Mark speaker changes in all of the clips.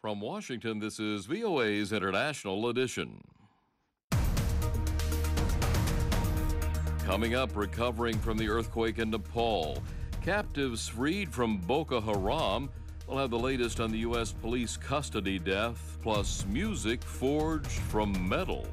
Speaker 1: From Washington, this is VOA's International Edition. Coming up, recovering from the earthquake in Nepal. Captives freed from Boko Haram. We'll have the latest on the U.S. police custody death, plus music forged from metal.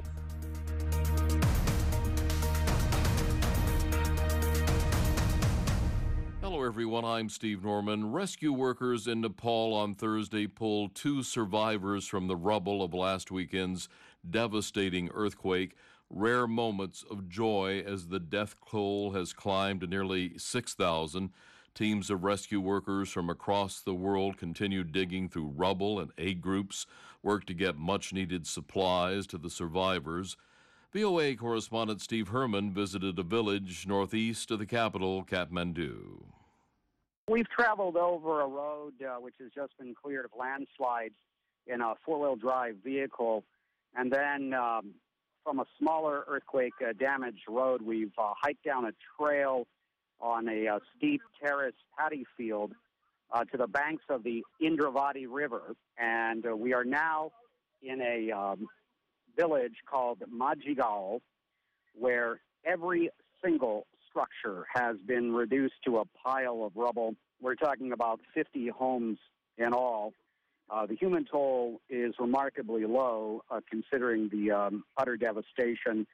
Speaker 1: Hello, everyone. I'm Steve Norman. Rescue workers in Nepal on Thursday pulled 2 survivors from the rubble of last weekend's devastating earthquake. Rare moments of joy as the death toll has climbed to nearly 6,000. Teams of rescue workers from across the world continue digging through rubble, and aid groups work to get much-needed supplies to the survivors. VOA correspondent Steve Herman visited a village northeast of the capital, Kathmandu.
Speaker 2: We've traveled over a road which has just been cleared of landslides in a four-wheel drive vehicle, and then from a smaller earthquake-damaged road, we've hiked down a trail on a steep terrace paddy field to the banks of the Indravati River, and we are now in a village called Majigal, where every single structure has been reduced to a pile of rubble. We're talking about 50 homes in all. The human toll is remarkably low, considering the utter devastation.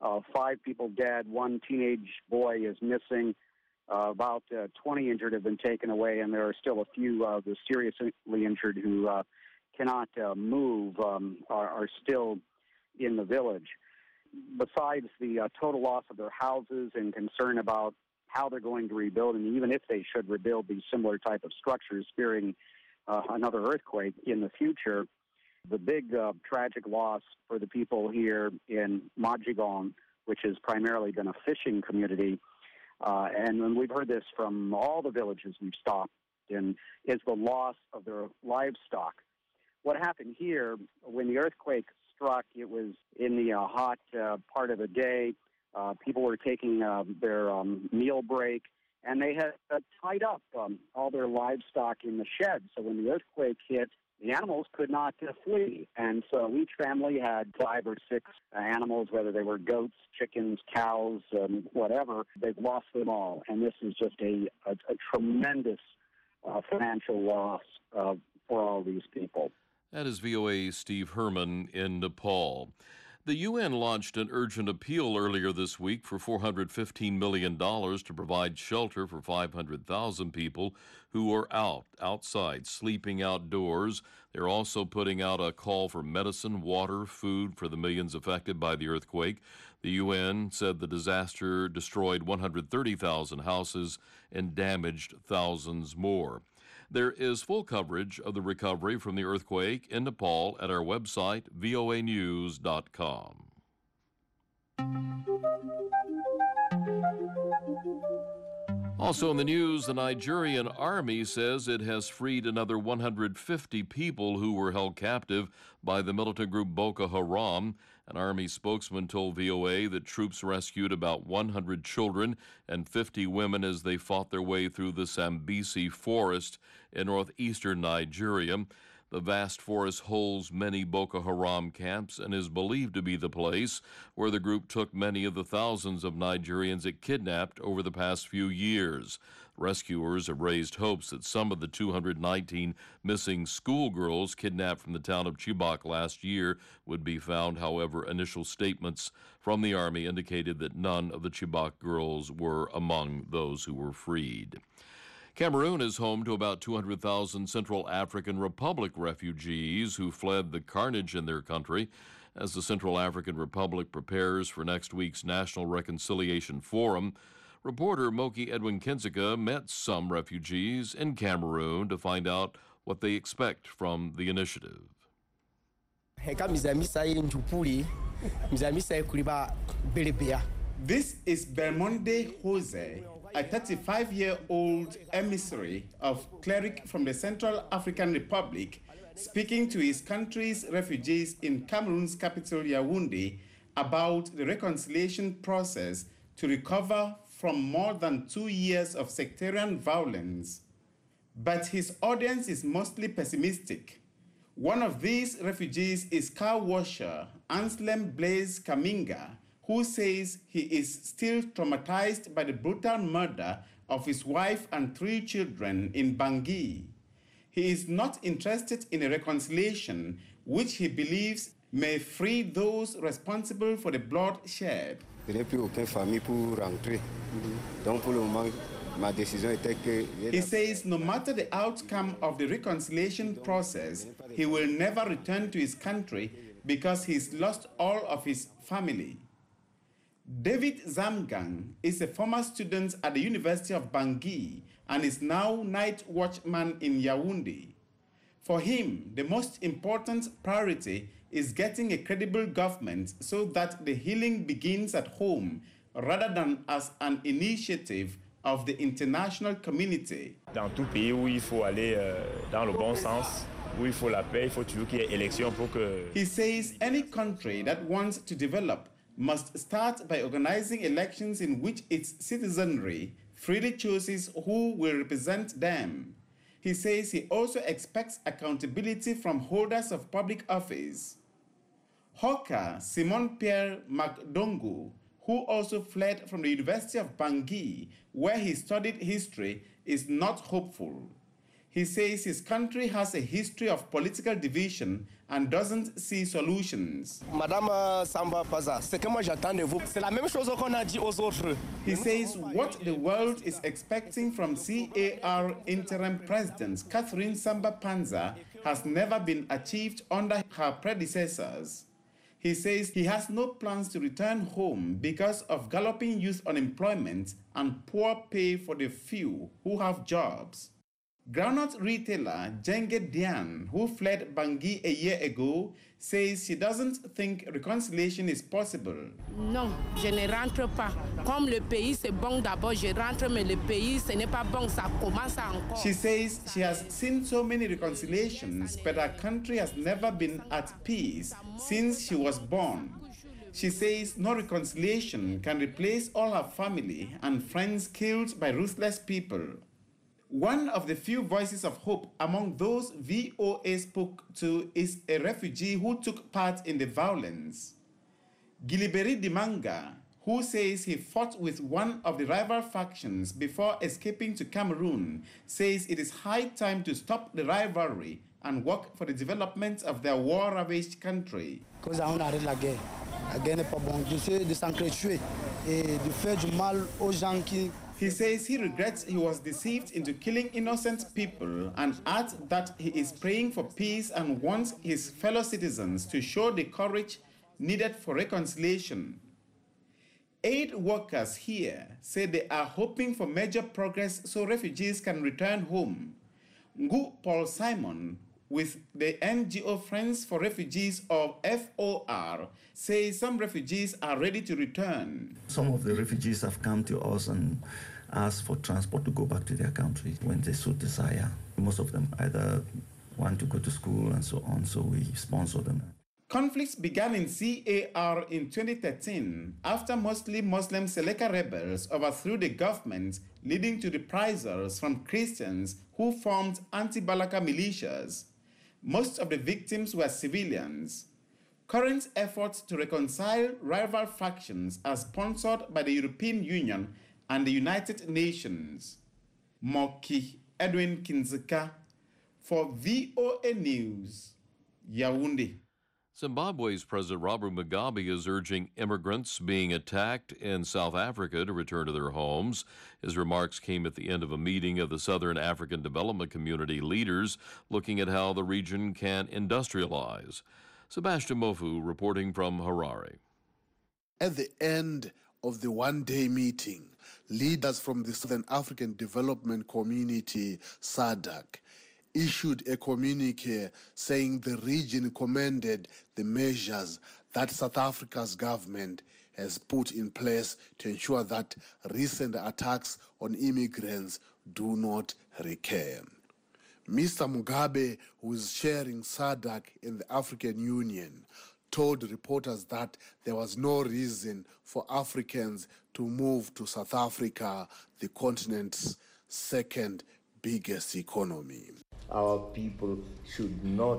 Speaker 2: 5 people dead, 1 teenage boy is missing, about 20 injured have been taken away, and there are still a few the seriously injured who cannot move, are still in the village. Besides the total loss of their houses and concern about how they're going to rebuild, and even if they should rebuild these similar type of structures, fearing another earthquake in the future, the big tragic loss for the people here in Majigal, which has primarily been a fishing community, and we've heard this from all the villages we've stopped in, is the loss of their livestock. What happened here, when the earthquake struck, it was in the hot part of the day. People were taking their meal break, and they had tied up all their livestock in the shed. So when the earthquake hit, the animals could not flee. And so each family had 5 or 6 animals, whether they were goats, chickens, cows, whatever. They've lost them all. And this is just a tremendous financial loss for all these people.
Speaker 1: That is VOA's Steve Herman in Nepal. The UN launched an urgent appeal earlier this week for $415 million to provide shelter for 500,000 people who are outside, sleeping outdoors. They're also putting out a call for medicine, water, food for the millions affected by the earthquake. The UN said the disaster destroyed 130,000 houses and damaged thousands more. There is full coverage of the recovery from the earthquake in Nepal at our website, voanews.com. Also in the news, the Nigerian army says it has freed another 150 people who were held captive by the militant group Boko Haram. An army spokesman told VOA that troops rescued about 100 children and 50 women as they fought their way through the Sambisi forest in northeastern Nigeria. The vast forest holds many Boko Haram camps and is believed to be the place where the group took many of the thousands of Nigerians it kidnapped over the past few years. Rescuers have raised hopes that some of the 219 missing schoolgirls kidnapped from the town of Chibok last year would be found. However, initial statements from the army indicated that none of the Chibok girls were among those who were freed. Cameroon is home to about 200,000 Central African Republic refugees who fled the carnage in their country. As the Central African Republic prepares for next week's National Reconciliation Forum, reporter Moki Edwin Kinzeka met some refugees in Cameroon to find out what they expect from the initiative.
Speaker 3: This is Belmonde Jose, a 35-year-old emissary of cleric from the Central African Republic, speaking to his country's refugees in Cameroon's capital Yaoundé about the reconciliation process to recover from more than 2 years of sectarian violence. But his audience is mostly pessimistic. One of these refugees is car washer Anselm Blaise Kaminga, who says he is still traumatized by the brutal murder of his wife and 3 children in Bangui. He is not interested in a reconciliation which he believes may free those responsible for the bloodshed. He says no matter the outcome of the reconciliation process, he will never return to his country because he's lost all of his family. David Zamgang is a former student at the University of Bangui and is now night watchman in Yaoundé. For him, the most important priority is getting a credible government so that the healing begins at home rather than as an initiative of the international community.
Speaker 4: Dans tout pays où il faut aller dans le bon sens, où il faut la paix, il faut toujours qu'il y ait élection pour que...
Speaker 3: He says any country that wants to develop must start by organizing elections in which its citizenry freely chooses who will represent them. He says he also expects accountability from holders of public office. Hawker Simon-Pierre McDongo, who also fled from the University of Bangui, where he studied history, is not hopeful. He says his country has a history of political division and doesn't see solutions.
Speaker 5: Madame Samba Paza, ce que moi j'attends de vous, c'est la même chose qu'on a dit aux autres.
Speaker 3: He says what the world is expecting from CAR interim president Catherine Samba Panza has never been achieved under her predecessors. He says he has no plans to return home because of galloping youth unemployment and poor pay for the few who have jobs. Groundnut retailer Jenge Dian, who fled Bangui a year ago, says she doesn't think reconciliation is possible.
Speaker 6: Non, je ne rentre pas. Comme le pays c'est bon d'abord, je rentre, mais le pays ce n'est pas bon, ça commence encore.
Speaker 3: She says she has seen so many reconciliations, but her country has never been at peace since she was born. She says no reconciliation can replace all her family and friends killed by ruthless people. One of the few voices of hope among those VOA spoke to is a refugee who took part in the violence. Giliberi Dimanga, who says he fought with one of the rival factions before escaping to Cameroon, says it is high time to stop the rivalry and work for the development of their war-ravaged country.
Speaker 7: Cause on arrête la guerre. La guerre n'est pas bon. J'essaie de s'entretuer et de faire du mal aux gens qui...
Speaker 3: He says he regrets he was deceived into killing innocent people and adds that he is praying for peace and wants his fellow citizens to show the courage needed for reconciliation. Aid workers here say they are hoping for major progress so refugees can return home. Ngu Paul Simon, with the NGO Friends for Refugees of FOR, says some refugees are ready to return.
Speaker 8: Some of the refugees have come to us and asked for transport to go back to their country when they so desire. Most of them either want to go to school and so on, so we sponsor them.
Speaker 3: Conflicts began in CAR in 2013 after mostly Muslim Seleka rebels overthrew the government, leading to reprisals from Christians who formed anti-Balaka militias. Most of the victims were civilians. Current efforts to reconcile rival factions are sponsored by the European Union and the United Nations. Moki Edwin Kinzeka for VOA News, Yaoundé.
Speaker 1: Zimbabwe's President Robert Mugabe is urging immigrants being attacked in South Africa to return to their homes. His remarks came at the end of a meeting of the Southern African Development Community leaders looking at how the region can industrialize. Sebastian Mofu reporting from Harare.
Speaker 9: At the end of the one-day meeting, leaders from the Southern African Development Community, SADC, issued a communique saying the region commended the measures that South Africa's government has put in place to ensure that recent attacks on immigrants do not recur. Mr. Mugabe, who is chairing SADC in the African Union, told reporters that there was no reason for Africans to move to South Africa, the continent's second biggest economy.
Speaker 10: Our people should not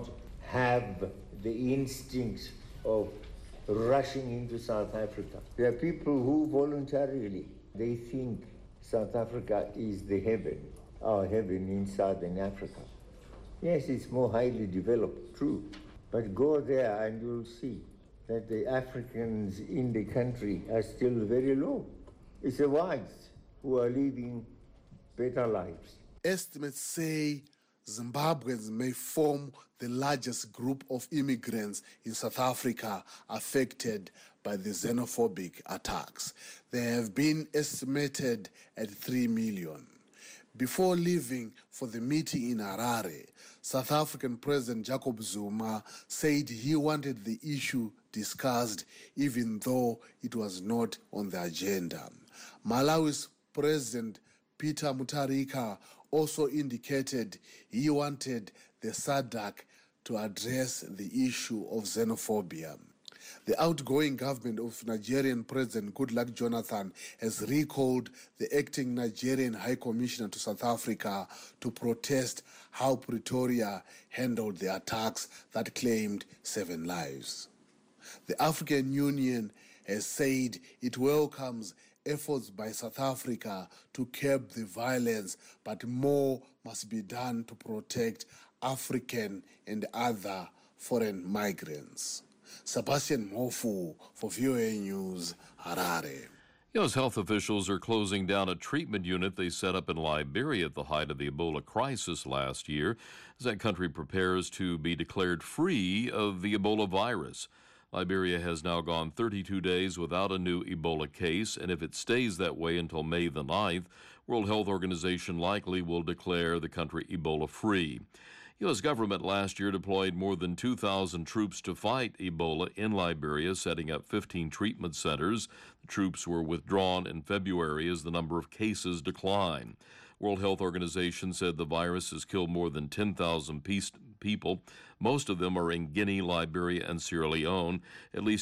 Speaker 10: have the instincts of rushing into South Africa. There are people who voluntarily, they think South Africa is the heaven, our heaven in Southern Africa. Yes, it's more highly developed, true, but go there and you'll see that the Africans in the country are still very low. It's the whites who are living better lives.
Speaker 9: Estimates say Zimbabweans may form the largest group of immigrants in South Africa affected by the xenophobic attacks. They have been estimated at 3 million. Before leaving for the meeting in Harare, South African President Jacob Zuma said he wanted the issue discussed even though it was not on the agenda. Malawi's President Peter Mutharika also indicated he wanted the SADC to address the issue of xenophobia. The outgoing government of Nigerian President Goodluck Jonathan has recalled the acting Nigerian High Commissioner to South Africa to protest how Pretoria handled the attacks that claimed 7 lives. The African Union has said it welcomes efforts by South Africa to curb the violence, but more must be done to protect African and other foreign migrants. Sebastian Mofu for VOA News, Harare.
Speaker 1: U.S. health officials are closing down a treatment unit they set up in Liberia at the height of the Ebola crisis last year, as that country prepares to be declared free of the Ebola virus. Liberia has now gone 32 days without a new Ebola case, and if it stays that way until May the 9th, World Health Organization likely will declare the country Ebola-free. U.S. government last year deployed more than 2,000 troops to fight Ebola in Liberia, setting up 15 treatment centers. The troops were withdrawn in February as the number of cases declined. World Health Organization said the virus has killed more than 10,000 people. Most of them are in Guinea, Liberia, and Sierra Leone. At least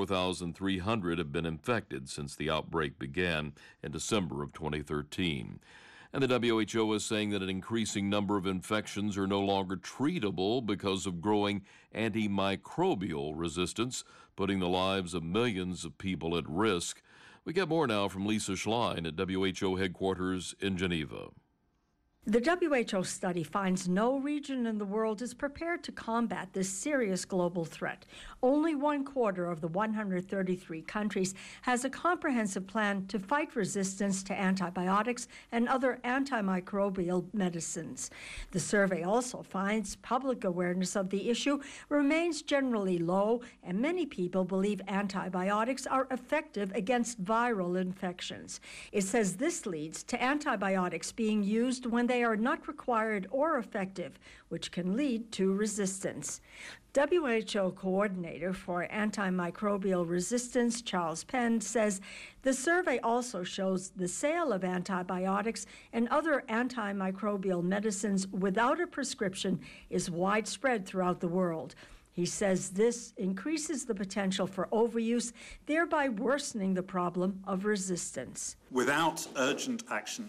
Speaker 1: 24,300 have been infected since the outbreak began in December of 2013. And the WHO is saying that an increasing number of infections are no longer treatable because of growing antimicrobial resistance, putting the lives of millions of people at risk. We get more now from Lisa Schlein at WHO headquarters in Geneva.
Speaker 11: The WHO study finds no region in the world is prepared to combat this serious global threat. Only 1/4 of the 133 countries has a comprehensive plan to fight resistance to antibiotics and other antimicrobial medicines. The survey also finds public awareness of the issue remains generally low, and many people believe antibiotics are effective against viral infections. It says this leads to antibiotics being used when they are not required or effective, which can lead to resistance. WHO Coordinator for Antimicrobial Resistance, Charles Penn, says the survey also shows the sale of antibiotics and other antimicrobial medicines without a prescription is widespread throughout the world. He says this increases the potential for overuse, thereby worsening the problem of resistance.
Speaker 12: Without urgent action,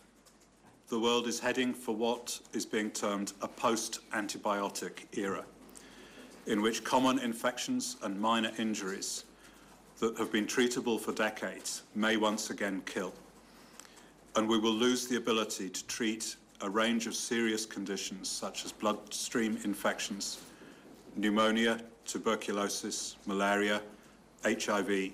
Speaker 12: the world is heading for what is being termed a post-antibiotic era, in which common infections and minor injuries that have been treatable for decades may once again kill. And we will lose the ability to treat a range of serious conditions such as bloodstream infections, pneumonia, tuberculosis, malaria, HIV,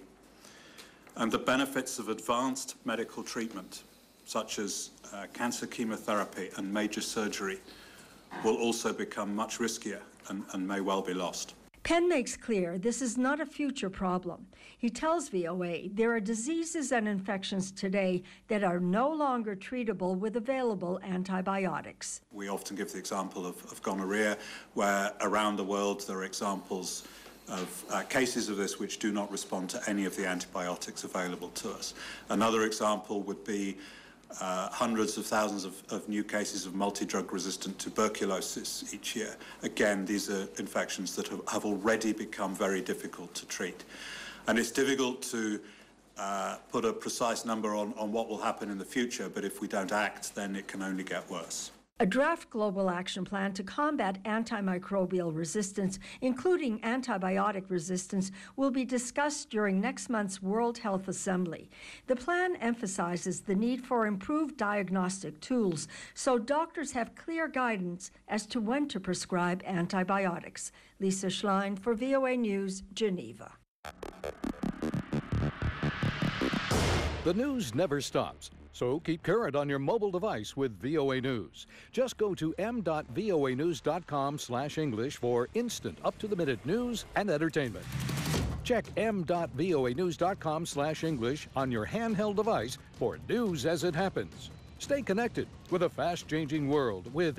Speaker 12: and the benefits of advanced medical treatment such as cancer chemotherapy and major surgery will also become much riskier and may well be lost.
Speaker 11: Penn makes clear this is not a future problem. He tells VOA there are diseases and infections today that are no longer treatable with available antibiotics.
Speaker 12: We often give the example of gonorrhea, where around the world there are examples of cases of this which do not respond to any of the antibiotics available to us. Another example would be hundreds of thousands of new cases of multi-drug resistant tuberculosis each year. Again, these are infections that have already become very difficult to treat. And it's difficult to put a precise number on what will happen in the future, but if we don't act, then it can only get worse.
Speaker 11: A draft global action plan to combat antimicrobial resistance, including antibiotic resistance, will be discussed during next month's World Health Assembly. The plan emphasizes the need for improved diagnostic tools so doctors have clear guidance as to when to prescribe antibiotics. Lisa Schlein for VOA News, Geneva.
Speaker 13: The news never stops, so keep current on your mobile device with VOA News. Just go to m.voanews.com/English for instant, up-to-the-minute news and entertainment. Check m.voanews.com/English on your handheld device for news as it happens. Stay connected with a fast-changing world with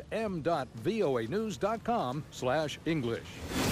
Speaker 13: m.voanews.com/English.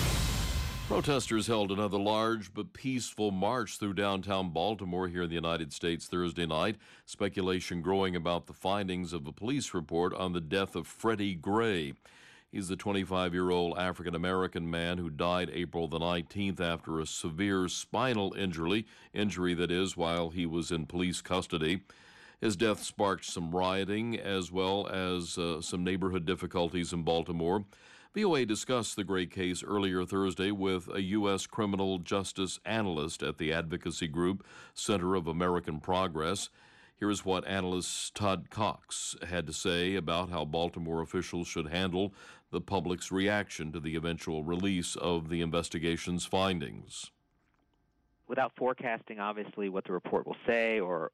Speaker 1: Protesters held another large but peaceful march through downtown Baltimore here in the United States Thursday night. Speculation growing about the findings of a police report on the death of Freddie Gray. He's the 25-year-old African-American man who died April the 19th after a severe spinal injury that is, while he was in police custody. His death sparked some rioting as well as some neighborhood difficulties in Baltimore. VOA discussed the Gray case earlier Thursday with a U.S. criminal justice analyst at the advocacy group Center of American Progress. Here's what analyst Todd Cox had to say about how Baltimore officials should handle the public's reaction to the eventual release of the investigation's findings.
Speaker 14: Without forecasting, obviously, what the report will say or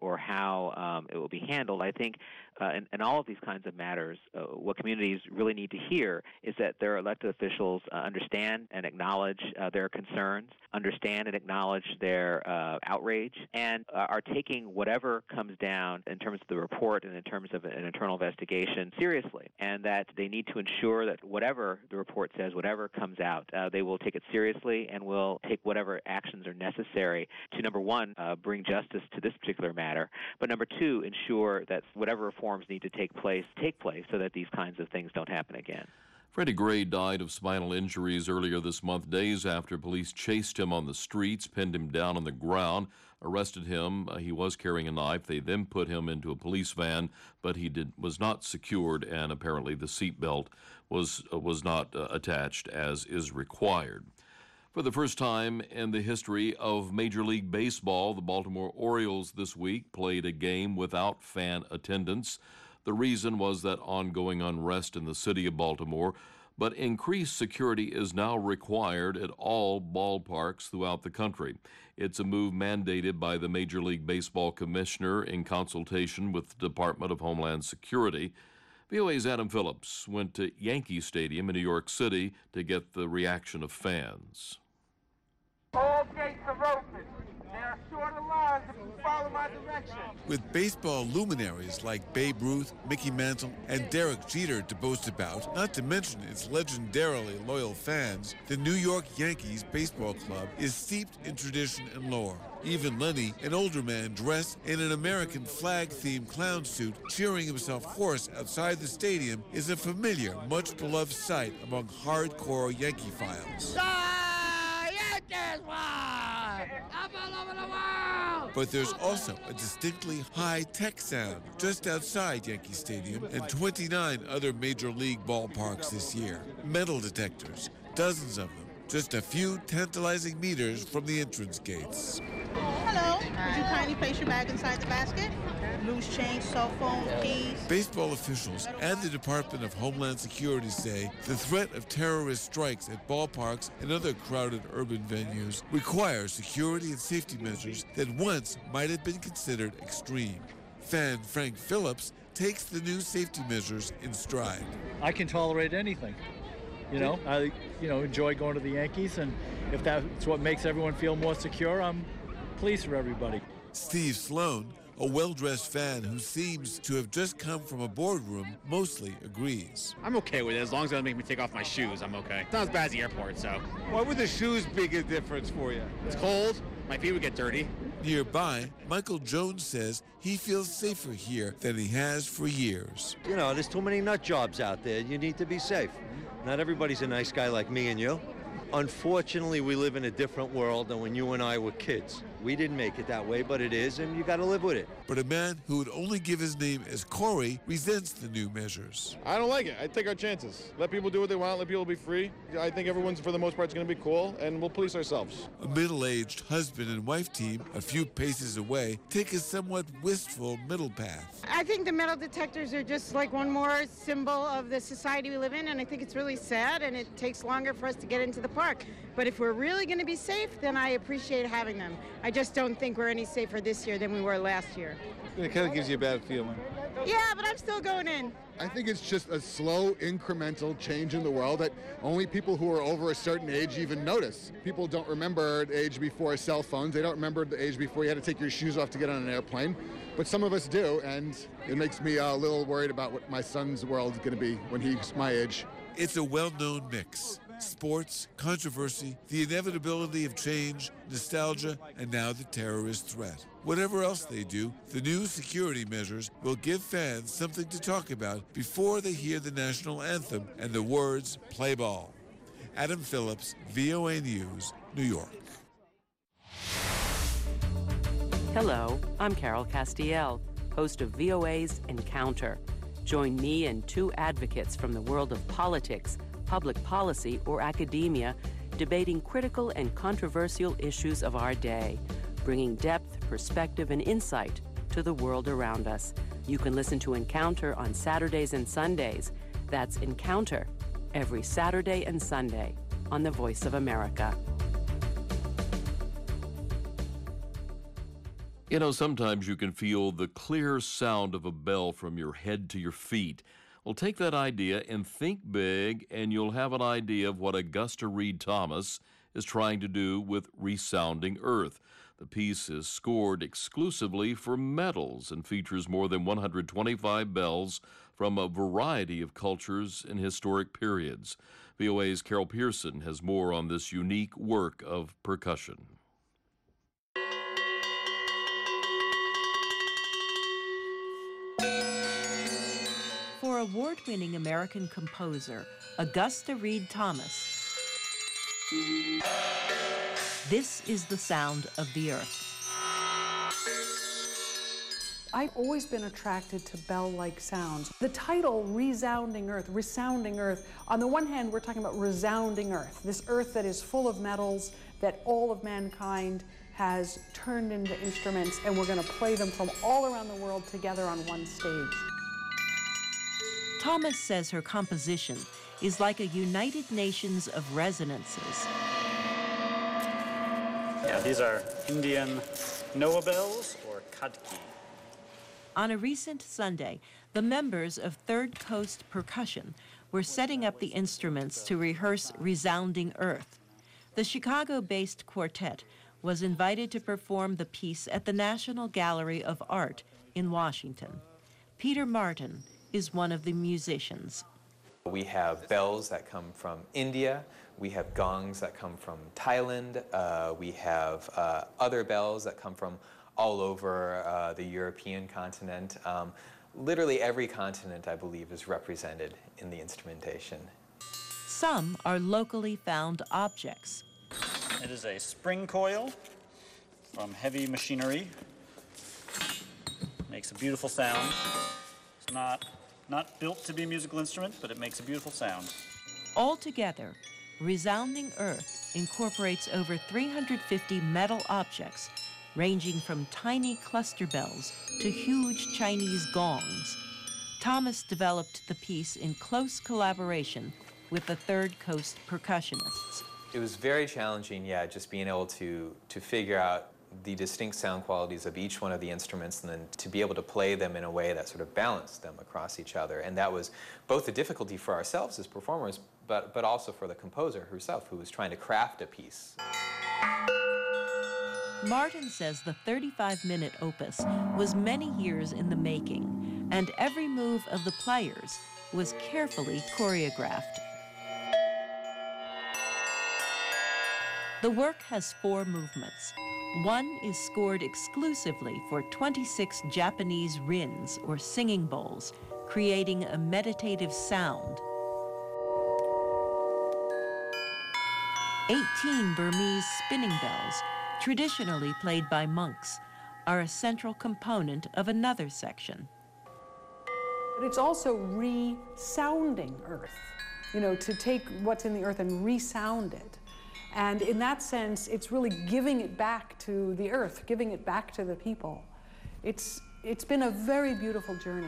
Speaker 14: how it will be handled, I think in all of these kinds of matters, what communities really need to hear is that their elected officials understand and acknowledge their concerns, understand and acknowledge their outrage, and are taking whatever comes down in terms of the report and in terms of an internal investigation seriously, and that they need to ensure that whatever the report says, whatever comes out, they will take it seriously and will take whatever actions are necessary to, number one, bring justice to this particular matter, but number two, ensure that whatever reforms need to take place so that these kinds of things don't happen again.
Speaker 1: Freddie Gray died of spinal injuries earlier this month, days after police chased him on the streets, pinned him down on the ground, arrested him. He was carrying a knife. They then put him into a police van, but he was not secured, and apparently the seatbelt was not attached as is required. For the first time in the history of Major League Baseball, the Baltimore Orioles this week played a game without fan attendance. The reason was that ongoing unrest in the city of Baltimore, but increased security is now required at all ballparks throughout the country. It's a move mandated by the Major League Baseball commissioner in consultation with the Department of Homeland Security. VOA's Adam Phillips went to Yankee Stadium in New York City to get the reaction of fans.
Speaker 15: All gates are open. There are shorter lines if you follow my direction.
Speaker 16: With baseball luminaries like Babe Ruth, Mickey Mantle, and Derek Jeter to boast about, not to mention its legendarily loyal fans, the New York Yankees baseball club is steeped in tradition and lore. Even Lenny, an older man dressed in an American flag-themed clown suit, cheering himself hoarse outside the stadium, is a familiar, much-beloved sight among hardcore Yankee files. But there's also a distinctly high-tech sound just outside Yankee Stadium and 29 other Major League ballparks this year. Metal detectors, dozens of them, just a few tantalizing meters from the entrance gates.
Speaker 17: Hello, would you kindly place your bag inside the basket? Loose change, cell phone, keys.
Speaker 16: Baseball officials and the Department of Homeland Security say the threat of terrorist strikes at ballparks and other crowded urban venues require security and safety measures that once might have been considered extreme. Fan Frank Phillips takes the new safety measures in stride.
Speaker 18: I can tolerate anything. I enjoy going to the Yankees, and if that's what makes everyone feel more secure, I'm pleased for everybody.
Speaker 16: Steve Sloan, a well-dressed fan who seems to have just come from a boardroom, mostly agrees.
Speaker 19: I'm okay with it. As long as it doesn't make me take off my shoes, I'm okay. It's not as bad as the airport, so.
Speaker 20: Why would the shoes make a difference for you?
Speaker 19: It's cold. My feet would get dirty.
Speaker 16: Nearby, Michael Jones says he feels safer here than he has for years.
Speaker 21: There's too many nut jobs out there. You need to be safe. Not everybody's a nice guy like me and you. Unfortunately, we live in a different world than when you and I were kids. We didn't make it that way, but it is, and you got to live with it.
Speaker 16: But a man who would only give his name as Corey resents the new measures.
Speaker 2: I don't like it. I take our chances. Let people do what they want. Let people be free. I think everyone's, for the most part, is going to be cool, and we'll police ourselves.
Speaker 16: A middle-aged husband and wife team, a few paces away, take a somewhat wistful middle path.
Speaker 22: I think the metal detectors are just like one more symbol of the society we live in, and I think it's really sad, and it takes longer for us to get into the park. But if we're really going to be safe, then I appreciate having them. I just don't think we're any safer this year than we were last year.
Speaker 20: It kind of gives you a bad feeling.
Speaker 22: Yeah, but I'm still going in.
Speaker 23: I think it's just a slow, incremental change in the world that only people who are over a certain age even notice. People don't remember the age before cell phones. They don't remember the age before you had to take your shoes off to get on an airplane. But some of us do, and it makes me a little worried about what my son's world is going to be when he's my age.
Speaker 16: It's a well-known mix. Sports, controversy, the inevitability of change, nostalgia, and now the terrorist threat. Whatever else they do, the new security measures will give fans something to talk about before they hear the national anthem and the words, "Play ball." Adam Phillips, VOA News, New York.
Speaker 24: Hello, I'm Carol Castiel, host of VOA's Encounter. Join me and two advocates from the world of politics, public policy, or academia, debating critical and controversial issues of our day, bringing depth, perspective, and insight to the world around us. You can listen to Encounter on Saturdays and Sundays. That's Encounter, every Saturday and Sunday on the Voice of America.
Speaker 1: You know, sometimes you can feel the clear sound of a bell from your head to your feet. Well, take that idea and think big, and you'll have an idea of what Augusta Reed-Thomas is trying to do with Resounding Earth. The piece is scored exclusively for medals and features more than 125 bells from a variety of cultures and historic periods. VOA's Carol Pearson has more on this unique work of percussion.
Speaker 25: For award-winning American composer Augusta Reed-Thomas, this is the sound of the earth.
Speaker 26: I've always been attracted to bell-like sounds. The title, Resounding Earth, on the one hand, we're talking about resounding earth, this earth that is full of metals that all of mankind has turned into instruments, and we're going to play them from all around the world together on one stage.
Speaker 25: Thomas says her composition is like a United Nations of resonances.
Speaker 27: Yeah, these are Indian Noah bells or Kadki.
Speaker 25: On a recent Sunday, the members of Third Coast Percussion were setting up the instruments to rehearse Resounding Earth. The Chicago-based quartet was invited to perform the piece at the National Gallery of Art in Washington. Peter Martin is one of the musicians.
Speaker 28: We have bells that come from India. We have gongs that come from Thailand. We have other bells that come from all over the European continent. Literally every continent, I believe, is represented in the instrumentation.
Speaker 25: Some are locally found objects.
Speaker 27: It is a spring coil from heavy machinery. Makes a beautiful sound. It's not built to be a musical instrument, but it makes a beautiful sound.
Speaker 25: Altogether, Resounding Earth incorporates over 350 metal objects, ranging from tiny cluster bells to huge Chinese gongs. Thomas developed the piece in close collaboration with the Third Coast percussionists.
Speaker 28: It was very challenging, just being able to figure out the distinct sound qualities of each one of the instruments and then to be able to play them in a way that sort of balanced them across each other. And that was both a difficulty for ourselves as performers, but also for the composer herself, who was trying to craft a piece.
Speaker 25: Martin says the 35-minute opus was many years in the making, and every move of the players was carefully choreographed. The work has 4 movements. One is scored exclusively for 26 Japanese rins, or singing bowls, creating a meditative sound. 18 Burmese spinning bells, traditionally played by monks, are a central component of another section.
Speaker 26: But it's also resounding earth, you know, to take what's in the earth and resound it. And in that sense, it's really giving it back to the earth, giving it back to the people. It's been a very beautiful journey.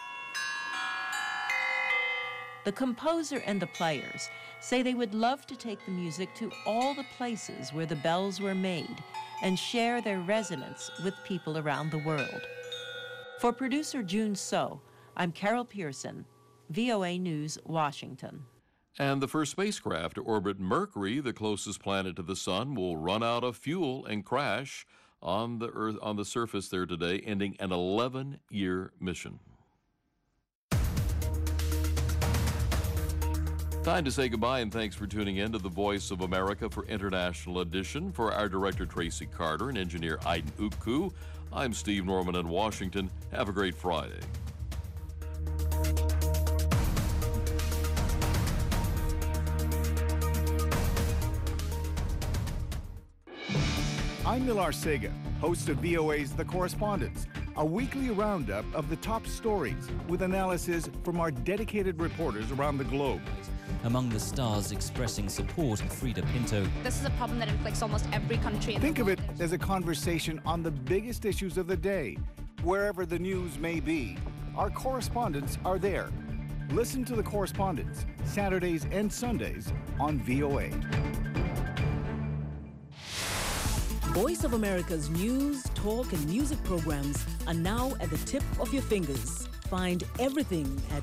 Speaker 25: The composer and the players say they would love to take the music to all the places where the bells were made and share their resonance with people around the world. For producer June So, I'm Carol Pearson, VOA News, Washington.
Speaker 1: And the first spacecraft to orbit Mercury, the closest planet to the sun, will run out of fuel and crash on the Earth, on the surface there today, ending an 11-year mission. Time to say goodbye, and thanks for tuning in to the Voice of America for International Edition. For our director, Tracy Carter, and engineer, Aiden Ukku, I'm Steve Norman in Washington. Have a great Friday.
Speaker 3: I'm Millar Sega, host of VOA's The Correspondents, a weekly roundup of the top stories with analysis from our dedicated reporters around the globe.
Speaker 4: Among the stars expressing support, Frida Pinto.
Speaker 5: This is a problem that inflicts almost every country in the world.
Speaker 3: Think of it as a conversation on the biggest issues of the day. Wherever the news may be, our correspondents are there. Listen to The Correspondents, Saturdays and Sundays on VOA.
Speaker 6: Voice of America's news, talk, and music programs are now at the tip of your fingers. Find everything at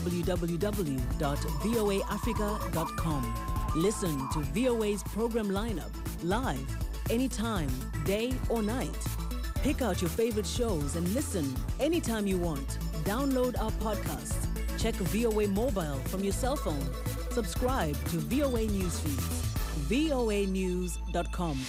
Speaker 6: www.voaafrica.com. Listen to VOA's program lineup live, anytime, day or night. Pick out your favorite shows and listen anytime you want. Download our podcasts. Check VOA Mobile from your cell phone. Subscribe to VOA News feeds. voanews.com.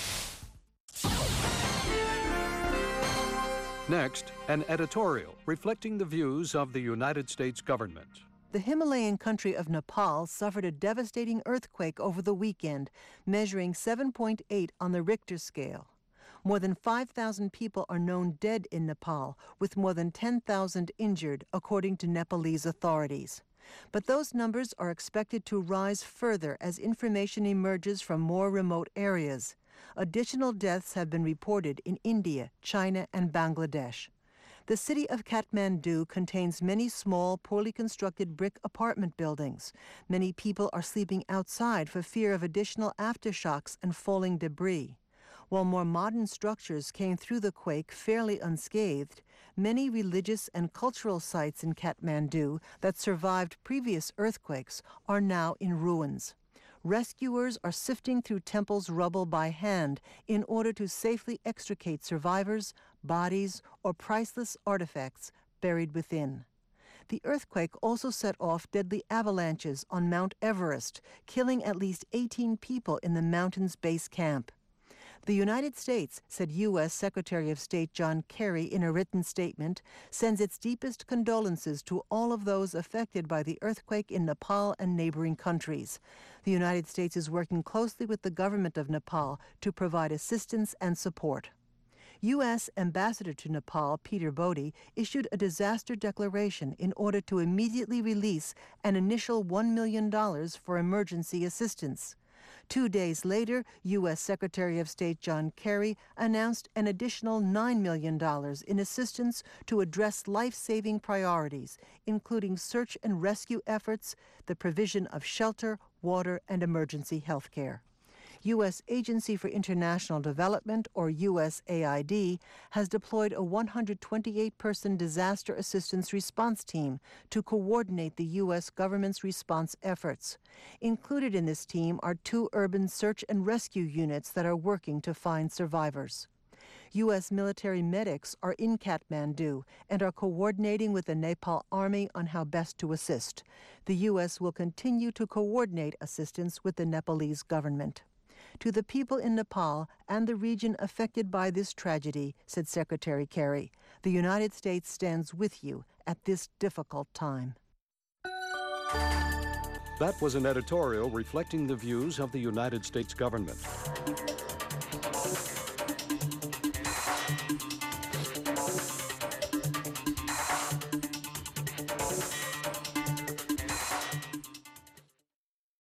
Speaker 13: Next, an editorial reflecting the views of the United States government.
Speaker 7: The Himalayan country of Nepal suffered a devastating earthquake over the weekend, measuring 7.8 on the Richter scale. More than 5,000 people are known dead in Nepal, with more than 10,000 injured, according to Nepalese authorities. But those numbers are expected to rise further as information emerges from more remote areas. Additional deaths have been reported in India, China, and Bangladesh. The city of Kathmandu contains many small, poorly constructed brick apartment buildings. Many people are sleeping outside for fear of additional aftershocks and falling debris. While more modern structures came through the quake fairly unscathed, many religious and cultural sites in Kathmandu that survived previous earthquakes are now in ruins. Rescuers are sifting through temples' rubble by hand in order to safely extricate survivors, bodies, or priceless artifacts buried within. The earthquake also set off deadly avalanches on Mount Everest, killing at least 18 people in the mountain's base camp. The United States, said U.S. Secretary of State John Kerry in a written statement, sends its deepest condolences to all of those affected by the earthquake in Nepal and neighboring countries. The United States is working closely with the government of Nepal to provide assistance and support. U.S. Ambassador to Nepal, Peter Bodie, issued a disaster declaration in order to immediately release an initial $1 million for emergency assistance. 2 days later, U.S. Secretary of State John Kerry announced an additional $9 million in assistance to address life-saving priorities, including search and rescue efforts, the provision of shelter, water, and emergency health care. U.S. Agency for International Development, or USAID, has deployed a 128-person disaster assistance response team to coordinate the U.S. government's response efforts. Included in this team are 2 urban search and rescue units that are working to find survivors. U.S. military medics are in Kathmandu and are coordinating with the Nepal Army on how best to assist. The U.S. will continue to coordinate assistance with the Nepalese government. To the people in Nepal and the region affected by this tragedy, said Secretary Kerry, the United States stands with you at this difficult time.
Speaker 13: That was an editorial reflecting the views of the United States government.